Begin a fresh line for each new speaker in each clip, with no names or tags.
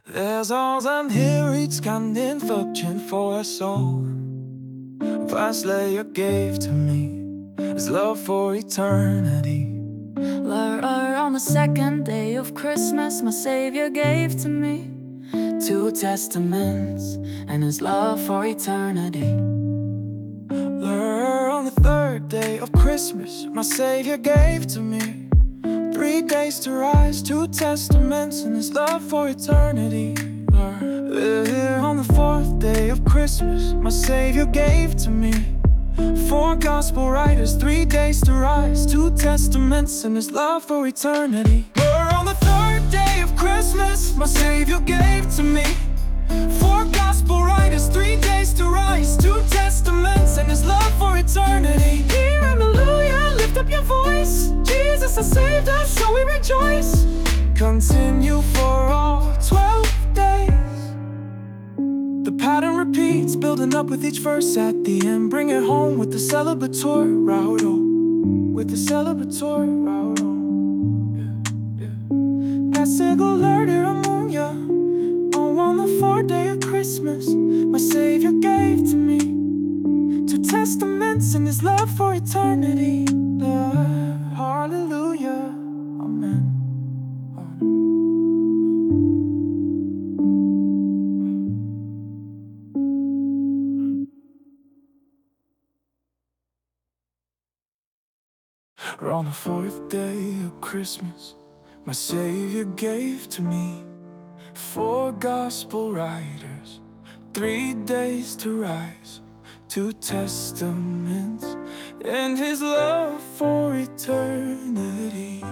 There's alls unhurried scanning fortune for a soul. Past Slayer gave to me his love for eternity.
On the second day of Christmas, my Savior gave to me 2 testaments and his love for eternity.
On the third day of Christmas, my Savior gave to me 3 days to rise, 2 testaments and his love for eternity. On the fourth day of Christmas, my Savior gave to me 4 gospel writers, 3 days to rise, 2 testaments and his love for eternity. On the third day of Christmas, my Savior gave to me 4 gospel writers, 3 days to rise, 2 testaments and his love for eternity. Hear hallelujah, lift up your voice. Jesus has saved us, so we rejoice. Continue for all 12 days. The pattern repeats, building up with each verse at the end. Bring it home with the celebratory raudo. With the celebratory raudo. Passing alerted among ya. Oh, on the fourth day of Christmas, my Savior gave to me 2 testaments and his love for eternity. Hallelujah, amen. On the fourth day of Christmas, my Savior gave to me 4 gospel writers, 3 days to rise, 2 testaments and his love for eternity.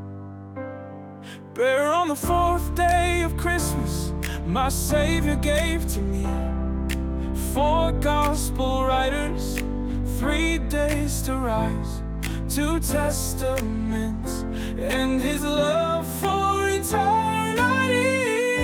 On the fourth day of Christmas, my Savior gave to me 4 gospel writers, 3 days to rise, 2 testaments and his love for eternity.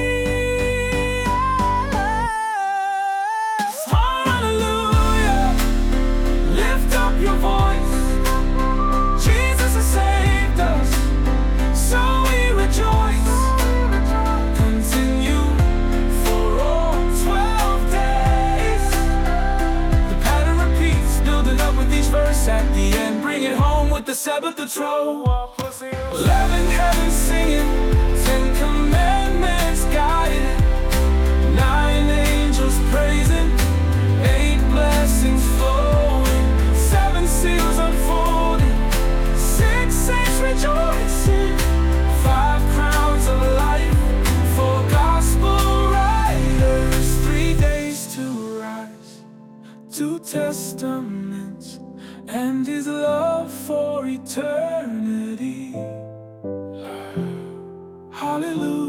Hallelujah, lift up your voice. Jesus has saved us, so we rejoice. Continue for all 12 days. The pattern repeats, building up with each verse at the end. Bring it home with the Sabbath the troll. 11 heavens singing, 10 commandments guided, 9 angels praising, 8 blessings flowing, 7 seals unfolding, 6 saints rejoicing, 5 crowns of life, 4 gospel writers, 3 days to rise, 2 testaments and his love for eternity. Hallelujah.